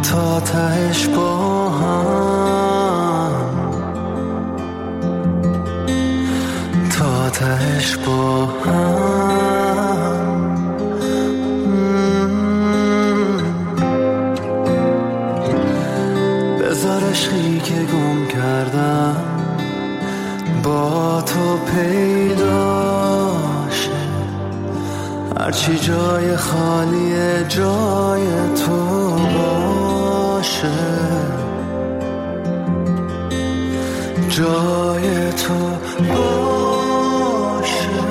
تا تهش با هم، تا تهش با هم. بذار عشقی که گم کردم با تو پیداشه، هرچی جای خالیه جای تو باشه، جای تو باشه.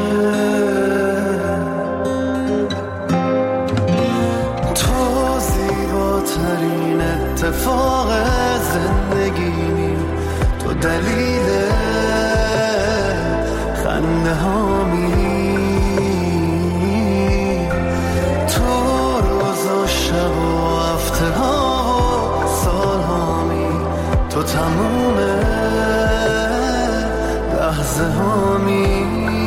تو زیباترین اتفاق زندگیمی، تو دلیل خنده هامی، تو روز و شب و هفته ها و سال هامی، تو تموم لحظه هامی.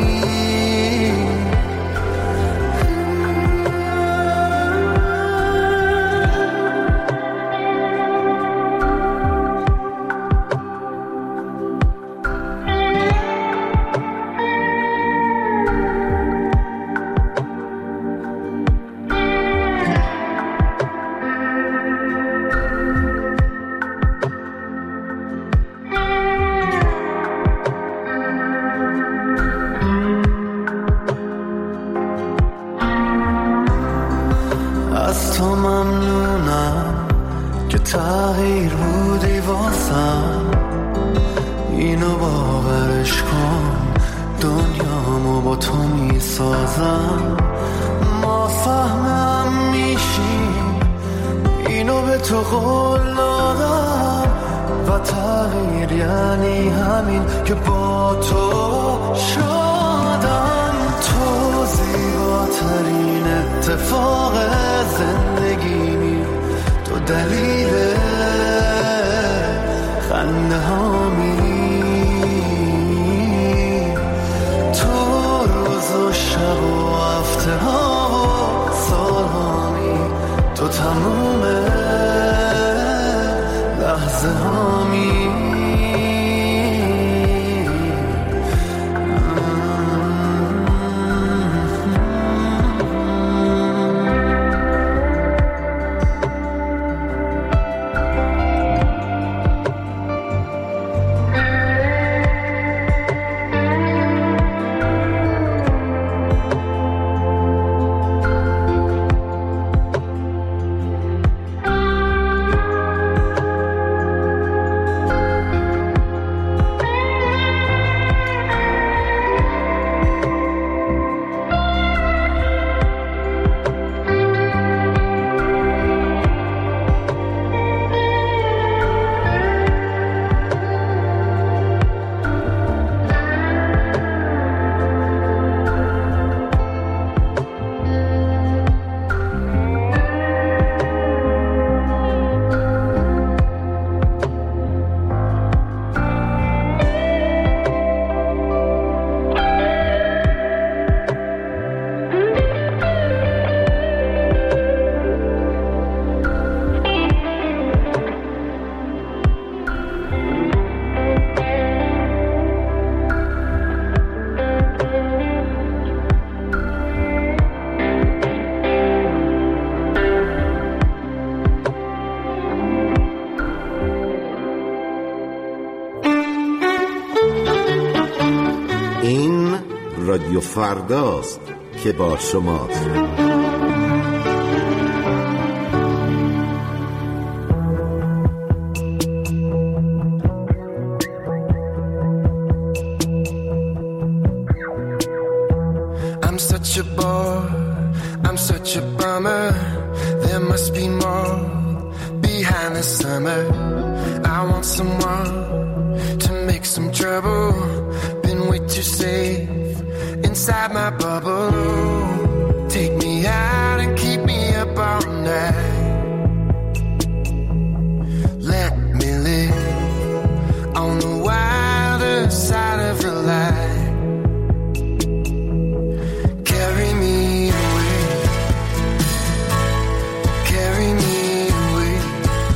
از تو ممنونم که تغییر بودی واسم، اینو باورش کن دنیامو با تو میسازم. ما فهمم میشیم اینو به تو قول دادم، و تغییر یعنی همین که با تو شدم. تو زیباترین اتفاق زندگیمی، تو دلیل خنده هامی، تو روز و شب و هفته ها و سال هامی، تو تموم لحظه هامی. رادیو فرداست که با شماست. I'm such a bore, I'm such a bummer. There must be more behind the summer. I want someone to make some trouble. Been way too safe inside my bubble. Take me out and keep me up all night. Let me live on the wilder side of the light. Carry me away, carry me away.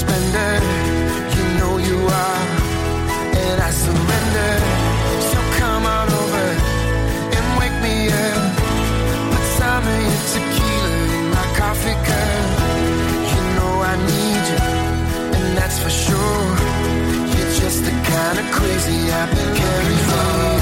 spender, you know you are, and I surrender. So come on over and wake me up. Put some of your tequila in my coffee cup. You know I need you, and that's for sure. You're just the kind of crazy I've been carrying on.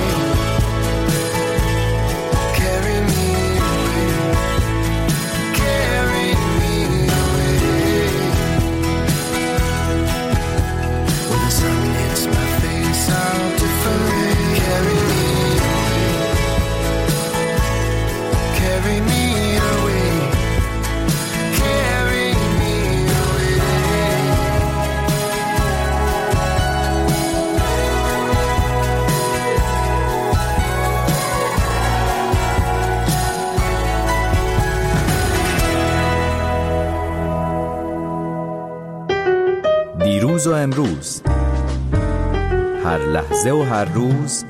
دیروز و امروز، هر لحظه و هر روز،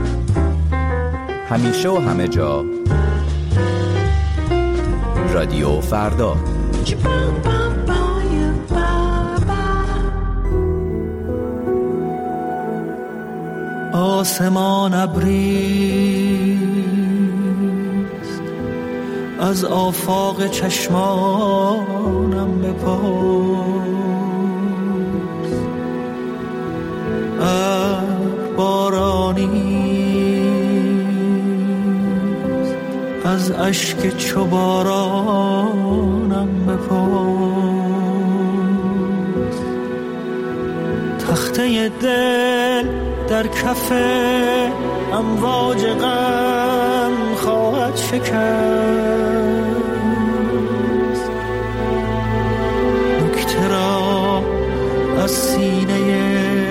همیشه و همه جا، رادیو فردا. آسمان ابریست، از آفاق چشمانم بپرس. بارانیست، از اشک چو بارانم بپرس. تخته دل در کف امواج غم خواهد شکست. نکته را از سینه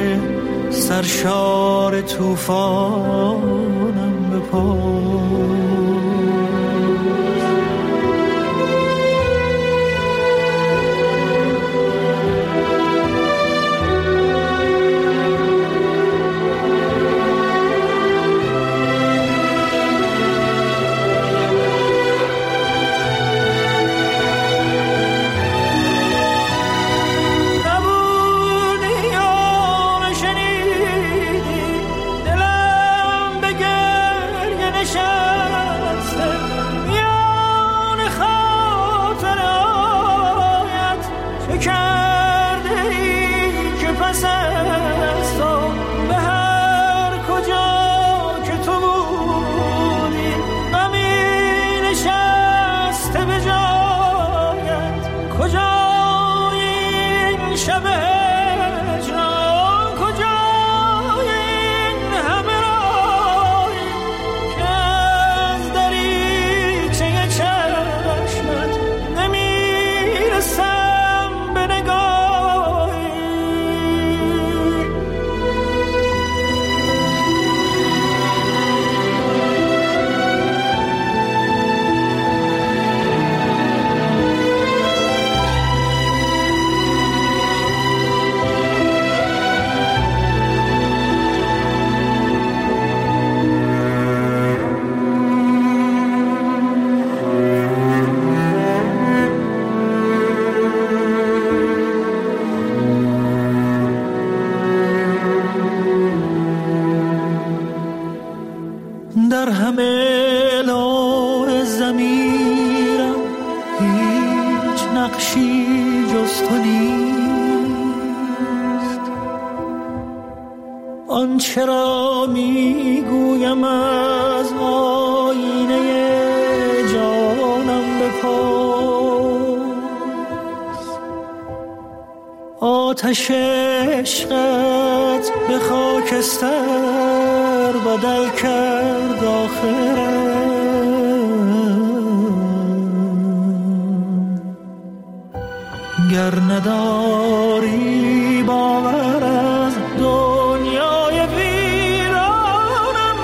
سرشار طوفانم بپرس. در همه لون ضمیرم هیچ نقشی جز تو نیست. آنچه را میگویم از آینه جانم بپرس. آتش عشقت به خاکستر بدل کرد آخرم. گر نداری باور از دنیای ویرانم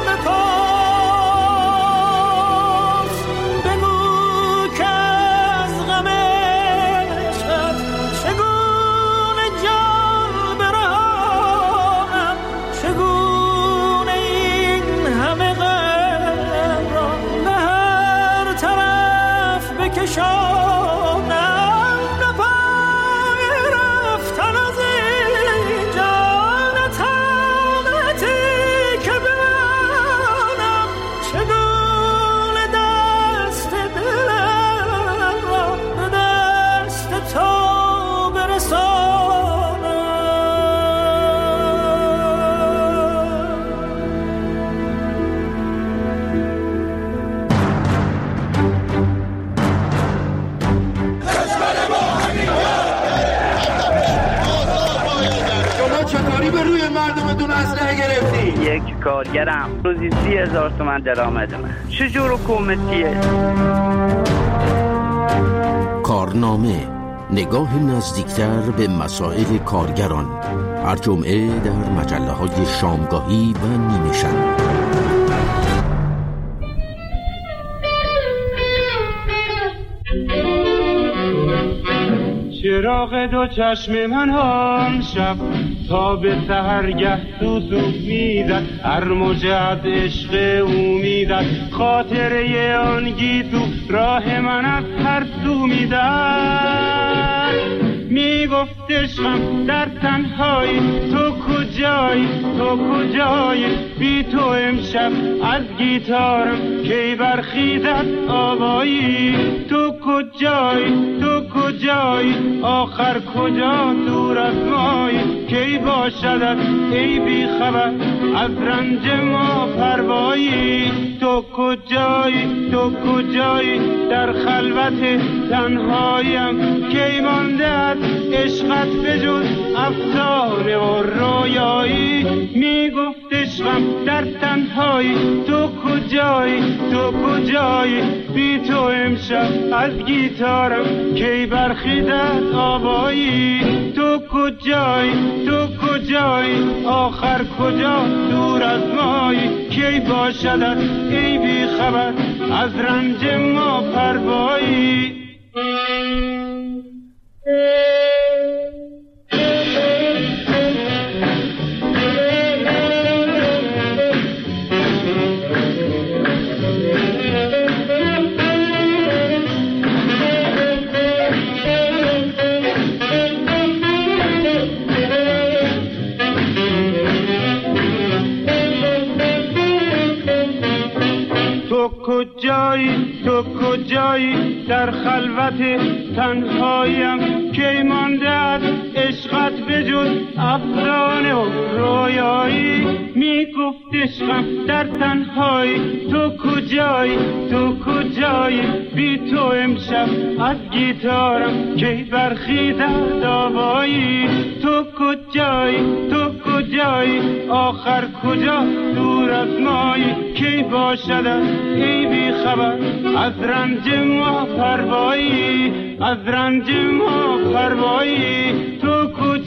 بپرس. بگو که از غم عشقت چگونه جان برهانم. چگونه این همه غم را به هر طرف بکشانم. مردم بدون اسلحه گرفتی؟ یک کارگرم روزی 30,000 تومان درآمدمه. چجور حکومتیه؟ کارنامه، نگاه نزدیکتر به مسائل کارگران، هر جمعه در مجله‌های شامگاهی و نیمه شب. چراغ دو چشم من هم شب تا به سحرگه سوسو میزد، هر موجه از عشق او میزد، خاطره آن گیسو راه من از هر سو میزد. میگفت عشقم در تنهایی تو کجایی، تو کجایی، بی تو امشب از گیتارم کی برخیزد آوایی. تو کجایی، تو کجایی، آخر کجا دور از مایی، کی باشدت ای بی خبر از رنج ما پروایی. تو کجایی، تو کجایی، در خلوت تنهاییم کی مانده از عشقت بجز افسانه و رویایی. میگفت عشقم در تنهایی تو کجایی، تو کجایی، بی تو امشب از گیتارم کی برخیزد آوایی. تو کجایی، تو کجایی، آخر کجا دور از مایی، کی باشدت ای بی خبر از رنج ما پروایی. کجایی، تو کجایی، در خلوت تنهاییم کی مانده از عشقت بجز افسانه و رویایی. میگفت عشقم در تنهایی تو کجایی، تو کجایی، بی تو امشب از گیتارم کی برخیزد آوایی. تو کجایی، تو کجایی، آخر کجا دور از مایی، کی باشدت ای بی خبر از رنج ما پروایی، از رنج ما پروایی. تو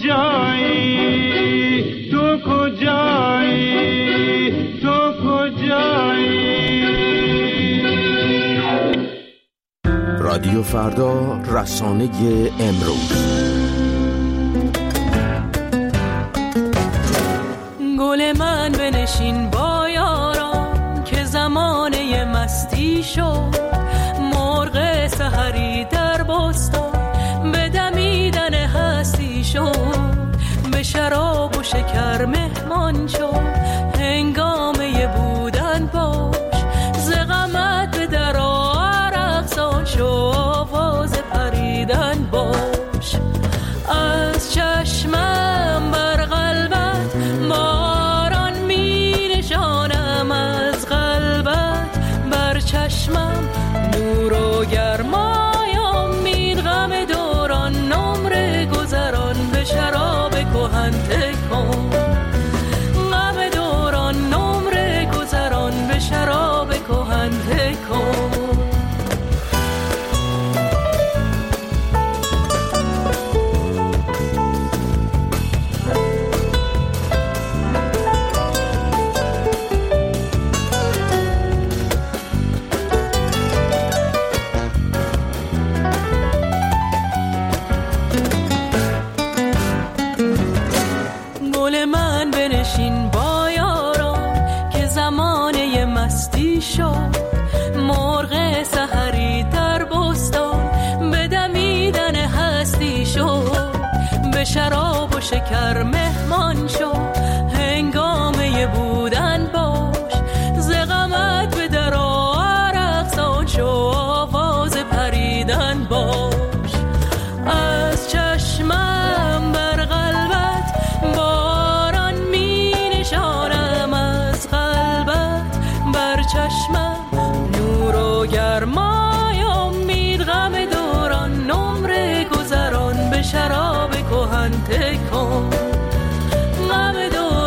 کجایی، تو کجایی، تو کجایی. رادیو فردا، رسانه امروز. گل من بنشین با یاران که زمانه مستی شد، مرغ سحری در بستان به دمیدن هستی شد، به شراب و شکر مهمان شد، هنگامه بودن باش، ز غمت به در رقصان شو، آواز پریدن باش. از چشمم بر قلبت باران می نشانم، از قلبت بر چشمم نور و گرمای امید، غم دوران نمره گذران به شراب کهن تکن، غم دوران نمره گذران به شراب کهن تکن. بنشین با یاران که زمانه مستی شد، مرغ سحری در بستان به دمیدن هستی شد، به شراب و شکر مهمان شد، هنگامه بودن باش، ز غمت به در رقصان شو، آواز پریدن باش. از چشمم بر قلبت باران می نشانم، از قلبت بر چشمم نور و گرمای امید، غم دوران نمره گذران به شراب کهن تکن، غم دوران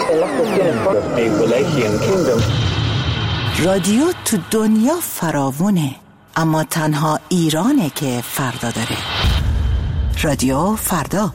رادیو تو دنیا فراوونه، اما تنها ایرانه که فردا داره. رادیو فردا.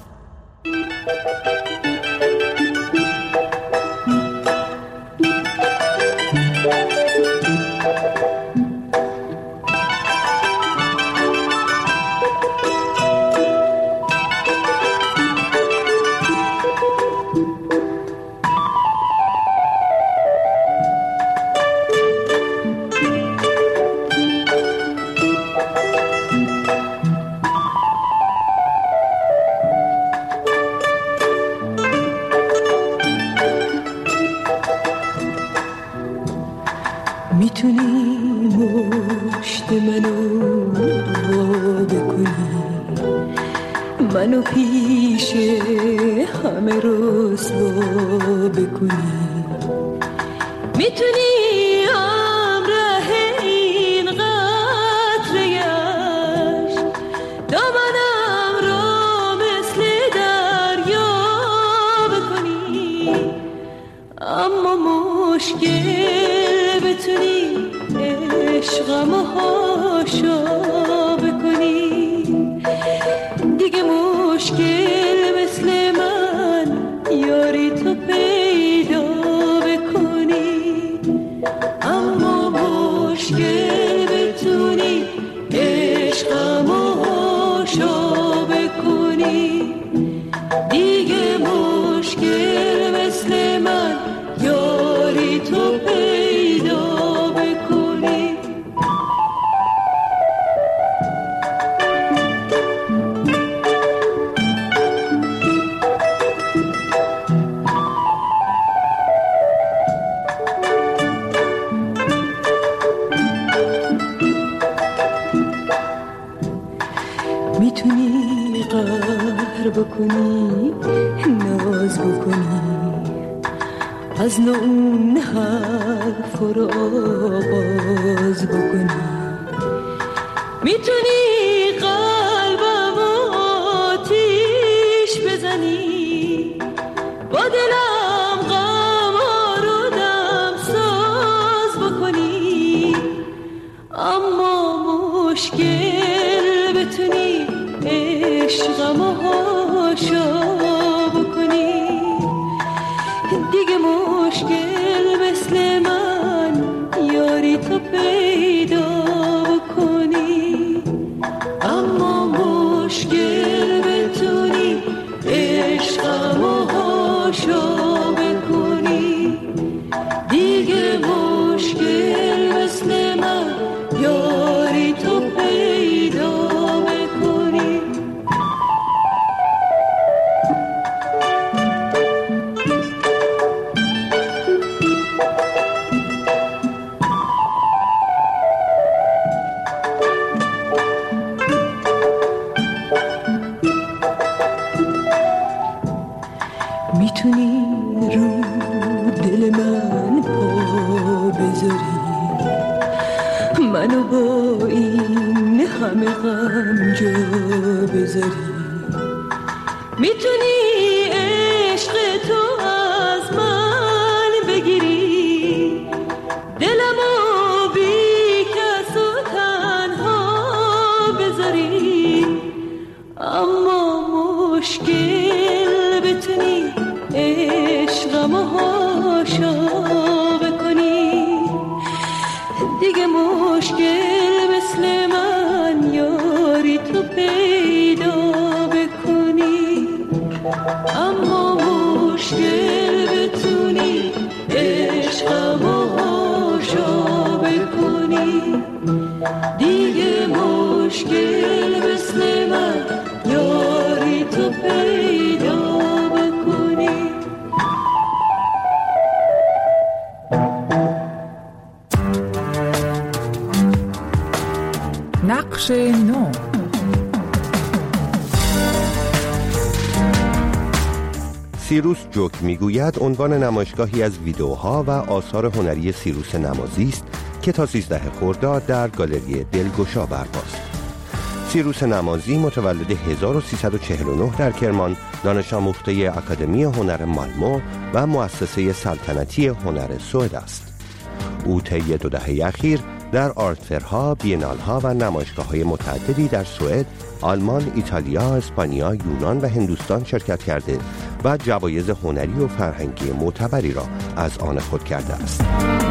میتونی مشت منو بکنی، منو پیش همه رسوا بکنی، میتونی همراه این قطره‌اش دامنم رو مثل دریا بکنی، اما مشکل بتونی عشقمو هاشا بکنی، دیگه مشکل مثل من یاری تو پیدا بکنی، اما مشکل بتونی عشقمو هاشا بکنی، دیگه مشکل مثل من یاری تو پیدا بکنی. میتونی قهر بکنی، ناز بکنی، از نو اون حرف رو آغاز بکنی، میتونی قلبم آتیش بزنی، با دلم غم رو دم ساز بکنی، اما مشکل بتونی عشقمو هاشا بکنی، دیگه مشکل مثل من یاری تو پیدا بکنی، اما مشکل بتونی عشقمو هاشا بکنی، دیگه مشکل مثل من یاری تو پیدا بکنی. میتونی رو دل من پا بذاری، منو با این همه غم جا بذاری، میتونی عشق تو از من بگیری، دلمو بی کس و تنها بذاری، اما مشکل بتونی عشقمو هاشا بکنی، دیگه مشکل مثل من یاری تو پیدا بکنی، اما مشکل بتونی عشقمو هاشا بکنی، دیگه مشکل مثل من یاری تو پیدا بکنی. نقش نو. سیروس جوک میگوید عنوان نمایشگاهی از ویدئوها و آثار هنری سیروس نمازی است که تا 13 خرداد در گالری دلگشا برپاست. سیروس نمازی متولد 1349 در کرمان، دانش آموخته اکادمی هنر مالمو و مؤسسه سلطنتی هنر سوئد است. او طی 2 دهه اخیر در آرتفرها، بینالها و نمایشگاه‌های متعددی در سوئد، آلمان، ایتالیا، اسپانیا، یونان و هندوستان شرکت کرده و جوایز هنری و فرهنگی معتبری را از آن خود کرده است.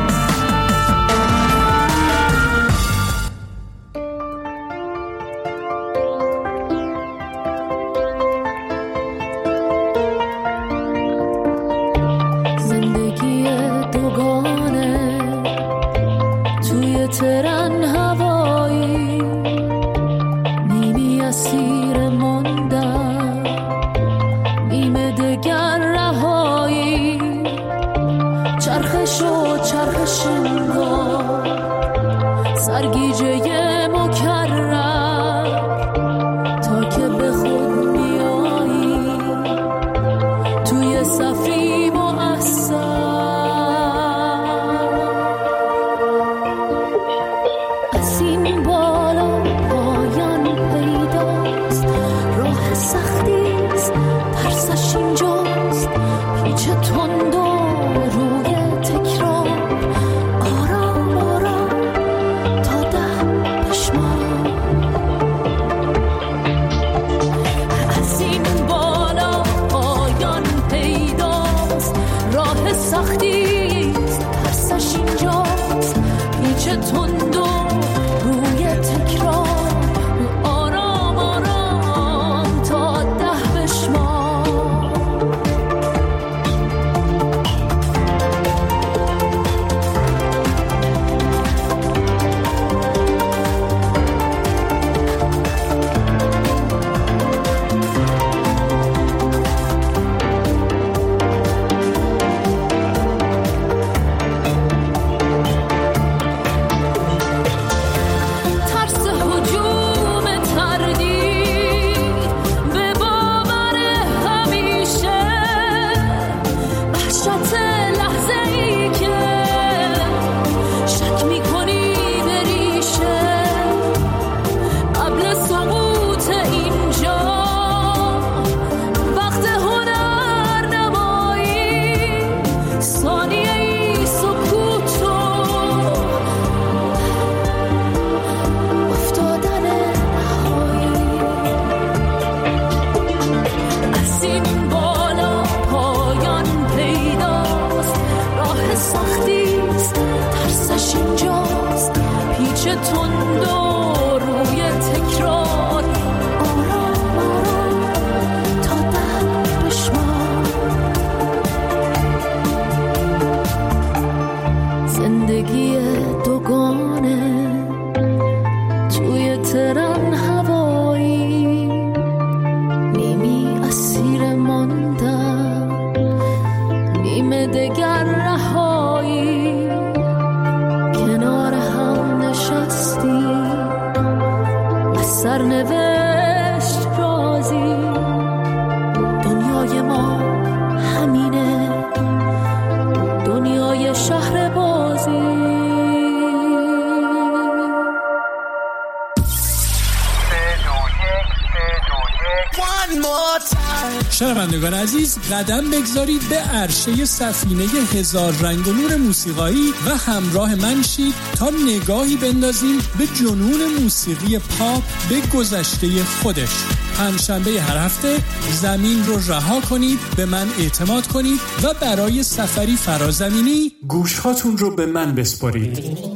شنوندگان عزیز، قدم بگذارید به عرشه سفینه هزار رنگ و نور موسیقایی و همراه من شید تا نگاهی بندازیم به جنون موسیقی پاپ به گذشته خودش. پنجشنبه هر هفته زمین رو رها کنید، به من اعتماد کنید و برای سفری فرازمینی گوشهاتون رو به من بسپارید.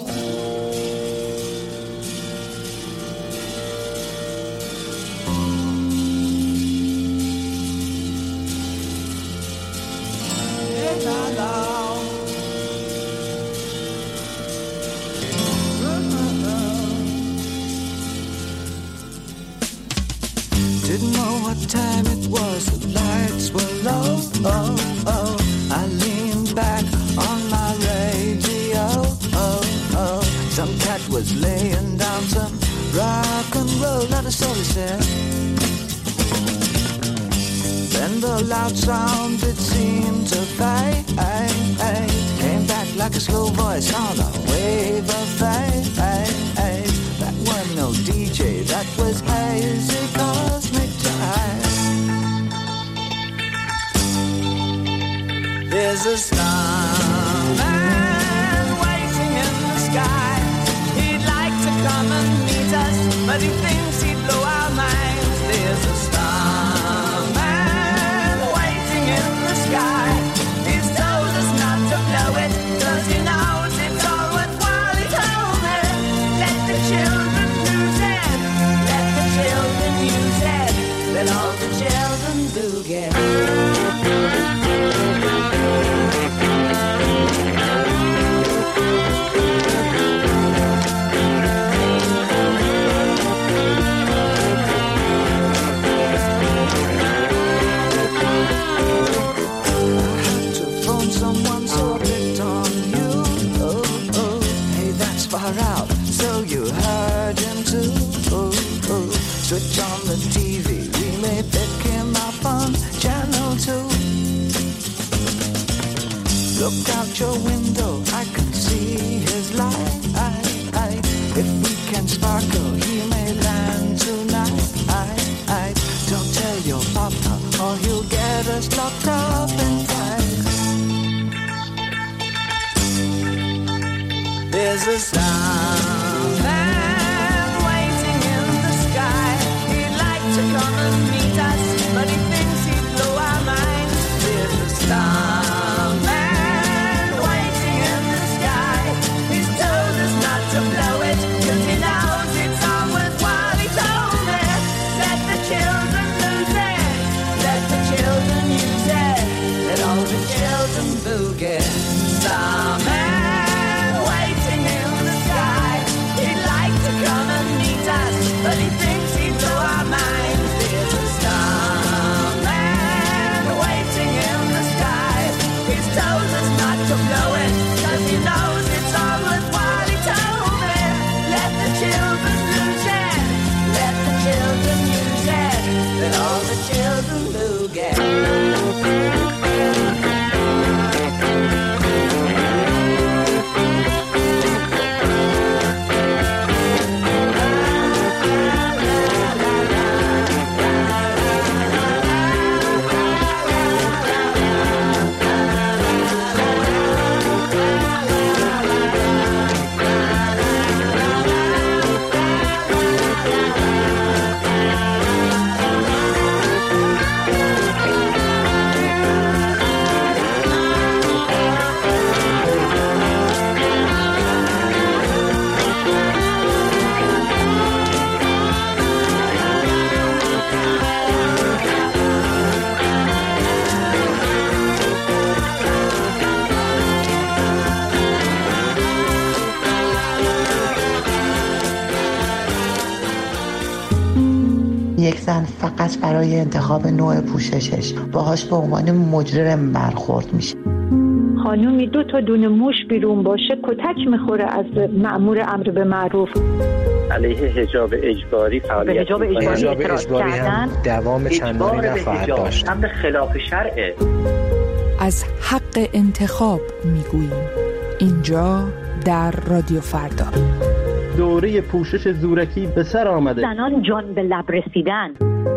Didn't know what time it was, the lights were low, oh, oh. I leaned back on my radio, oh, oh. Some cat was laying down some rock and roll, not a soul he said. Then the loud sound, it seemed to fade, came back like a slow voice on a wave of fade. That were no DJ, that was hazy cosmic jive. There's a starman waiting in the sky. He'd like to come and meet us, but he thinks he'd blow our minds. There's a starman waiting in the sky. He's told us not to blow it, 'cause he knows it's all worthwhile. He told me, let the children use it, let the children use it, let all the children do get it. Out, so you heard him too. Switch on the TV, we may pick him up on channel 2. Look out your window, I can see his light. If we can sparkle, he may land tonight. Don't tell your papa, or he'll get us locked up in tight. There's a starman waiting in the sky. He'd like to come and meet us, but he thinks he'd blow our minds. There's a starman waiting in the sky. He's told us not to blow it, 'cause he knows it's all worthwhile. He told me, let the children lose it, let the children use it, let all the children boogie. Starman come and meet us, but he thinks he'd blow our minds. There's a starman waiting in the sky. He's told us not to blow it, 'cause he knows it's all worthwhile. He told me, let the children lose it, let the children use it, let all the children boogie. یک زن فقط برای انتخاب نوع پوششش باهاش به عنوان مجرم برخورد میشه. خانومی 2 تا دونه موش بیرون باشه کتک میخوره از مأمور امر به معروف. علیه حجاب اجباری فعالیت حجاب اجباری هم دوام چندانی نخواهد داشت. امر خلاف شرعه. از حق انتخاب میگوییم اینجا در رادیو فردا. دوره پوشش زورکی به سر آمده. زنان جان به لب رسیدن.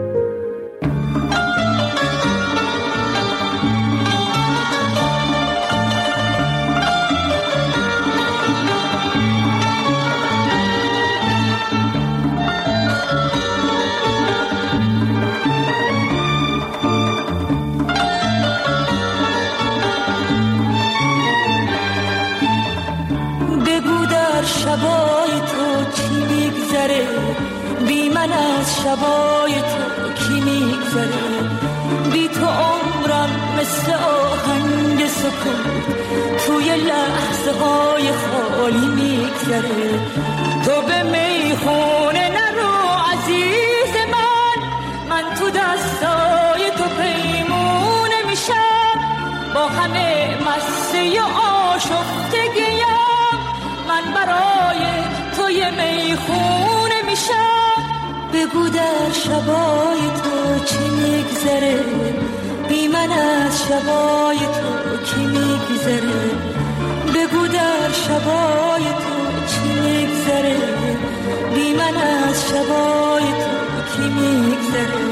شبای تو کی میگذره بی من از شبای تو کی میگذره بی تو عمرم مثل آهنگ سکوت توی لحظه های خالی میگذره تو به میخونه نرو عزیز من تو دستای تو پیمونه میشم با همه مسته آشفتگیم من برای تو یه میخونه میشم بگو در شبای تو چی میگذره بی من از شبای تو کی میگذره بگو در شبای تو چی میگذره بی من از شبای تو کی میگذره.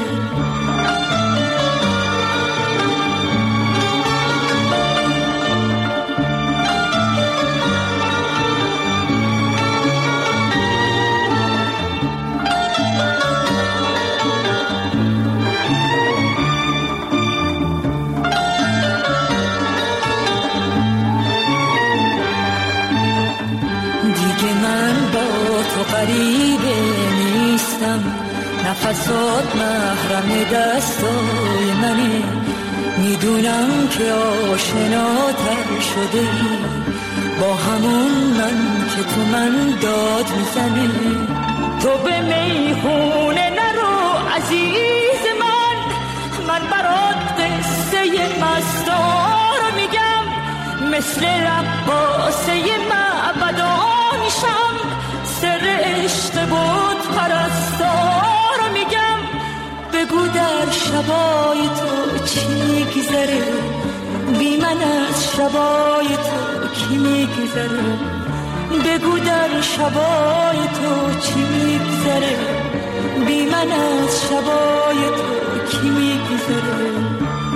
غریبه نیستم، نفسات محرم دستای منه، میدونم که آشناتر شده ای با همون من که تو من داد میزنه. تو به میخونه نرو عزیز من برات قصه مستار میگم، مثل رقاصه معبدا میشم، سر عشق بود پرستار میگم. بگو در شبای تو چی میگذره، بی من از شبای تو کی میگذره. بگو در شبای تو چی میگذره، بی من از شبای تو کی میگذره.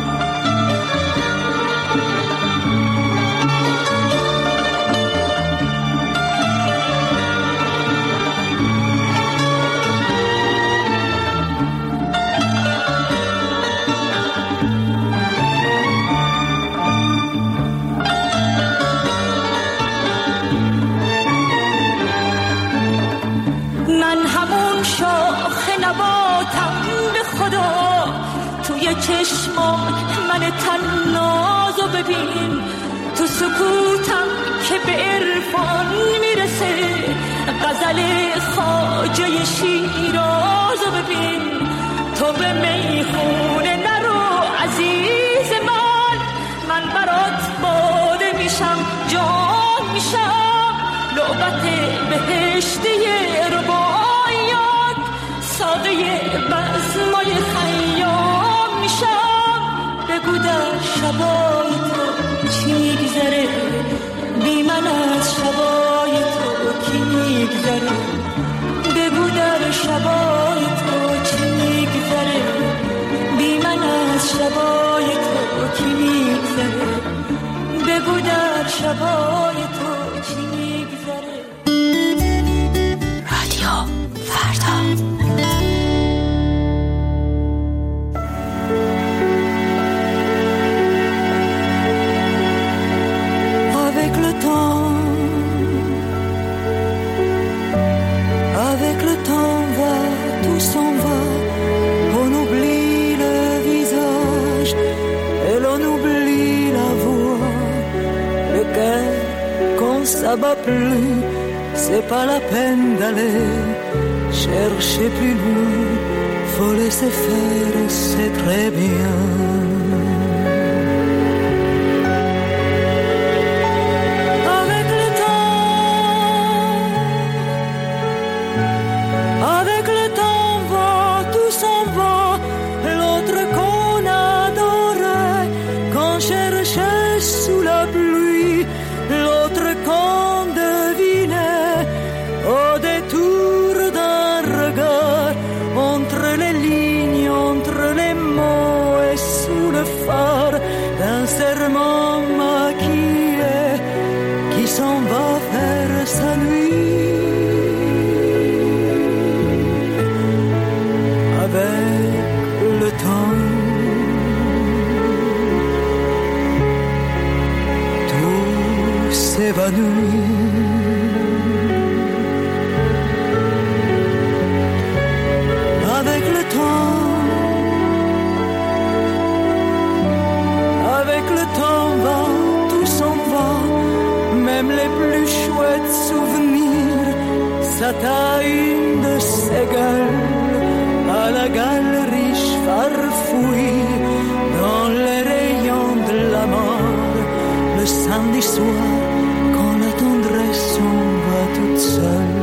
توی چشمام من تنازو ببین، تو سکوتم که به عرفان میرسه، غزل خواجه شیرازو ببین. تو به میخونه نرو عزیز من برات باده میشم، جان میشم، لعبت بهشتی رباعیات، ساقه بزمای خیام میشم. بگو در شبای تو چی میگذره، بی من از شبای تو کی میگذره. بگو در شبای تو چی میگذره، بی من از شبای تو کی میگذره. بگو در شبای تو چی میگذره. رادیو فردا. Ça va plus, c'est pas la peine d'aller chercher plus loin, faut laisser faire, c'est très bien. Avec le temps va, tout s'en va, l'autre qu'on adorait, qu'on cherchait sous la pluie, l'autre qu'on devinait au détour d'un regard, entre les lignes, entre les mots et sous le phare d'un serment maquillé qui s'en va faire sa nuit. Avec le temps, tout s'évanouit. Avec le temps, avec le temps va, tout s'en va, même les plus chouettes souvenirs s'attaillent de ses gueules à la galerie farfouille dans les rayons de la mort. Le samedi soir, quand la tendresse s'en va toute seule.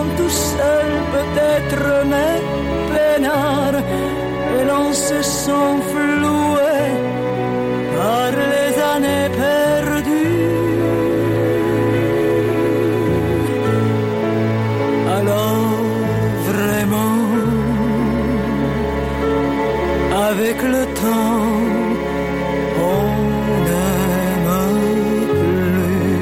tout seul peut-être, mais peinard, et l'on se sent floué par les années perdues. Alors vraiment, avec le temps, on n'aime plus.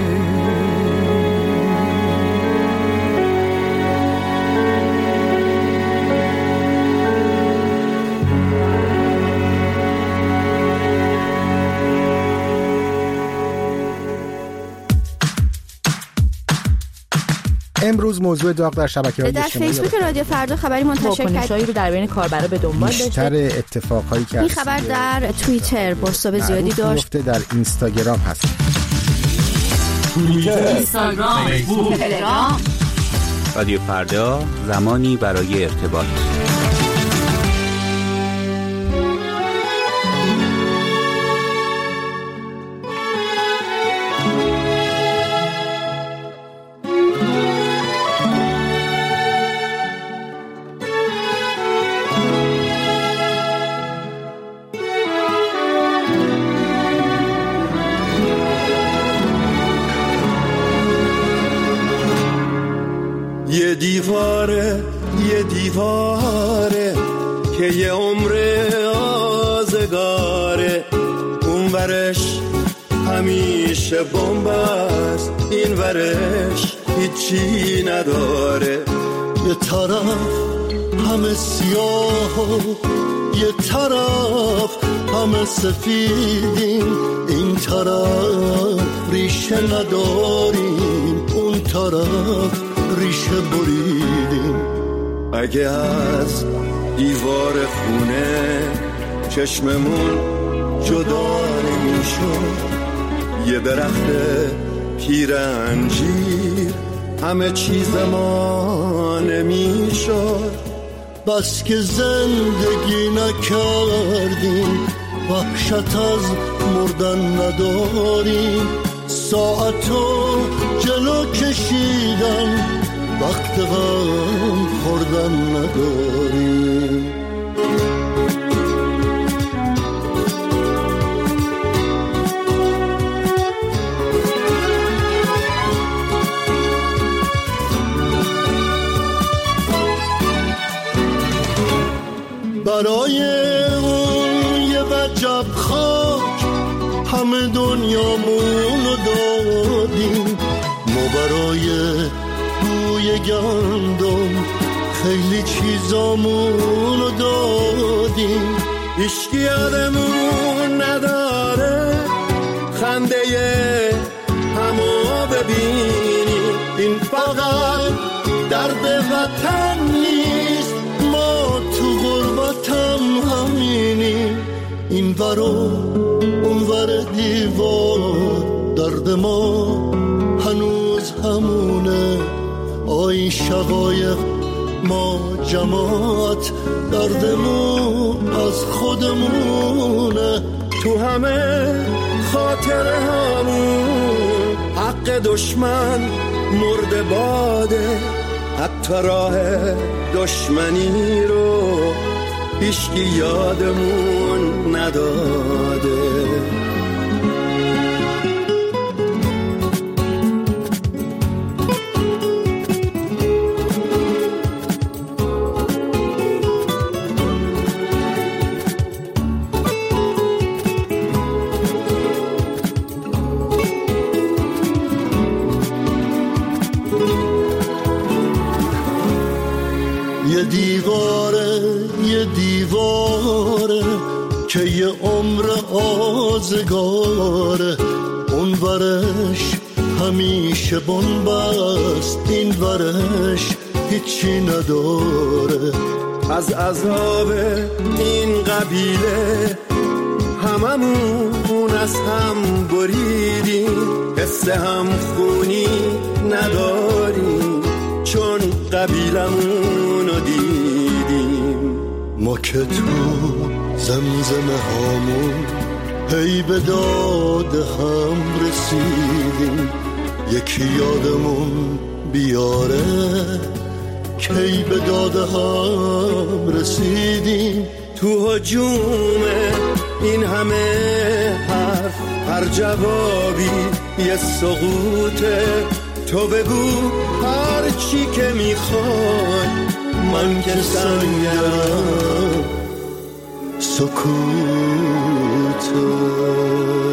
امروز موضوع داغ در شبکه‌های اجتماعی در فیسبوک رادیو فردا خبری منتشر کرد رو در بین کاربرا به دنبال داشته. بیشتر اتفاقایی که این خبر در توییتر بازتاب زیادی داشت. در اینستاگرام هست. اینستاگرام، فیسبوک، تلگرام. رادیو فردا، زمانی برای ارتباط. یه دیواره که یه عمر آزگاره، اون ورش همیشه بمب است، این ورش هیچی نداره. یه طرف همه سیاه و یه طرف همه سفیدیم، این طرف ریشه نداریم، اون طرف ریشه بریدیم. اگه از دیوار خونه چشممون جدا نمیشد، یه درخت پیرنجیر همه چیز ما نمیشد. بس که زندگی نکردیم، وحشت از مردن نداریم، ساعتو جلو کشیدن، وقت غم خوردن نداریم. برای اون یه وجب خاک همه دنیامونو دادیم، ما برای بوی گندم خیلی چیزامونو دادیم. هیچکی یادمون نداره خنده همو ببینیم، این فقط درد وطن نیست، ما تو غربتم همینیم. این ور و اون ور دیوار درد ما هنوز همونه، آی شقایق ما جماعت دردمون از خودمونه. تو همه خاطره همون حق دشمن مرد باده، حتی راه دشمنی رو هیچکی یادمون نداده. یه دیواره که یه عمر آزگاره، اون ورش همیشه بنبست، این ورش هیچی نداره. از عذاب این قبیله هممون از هم بریدیم، حس هم خونی نداریم چون قبیلمونو دیدیم. ما که تو زمزمه هامون هی به داد هم رسیدیم، یکی یادمون بیاره کی به داده هم رسیدیم. تو هجوم این همه حرف هر جوابی یه سقوطه. تو بگو هر چی که میخوای، من که سنگم سکوته.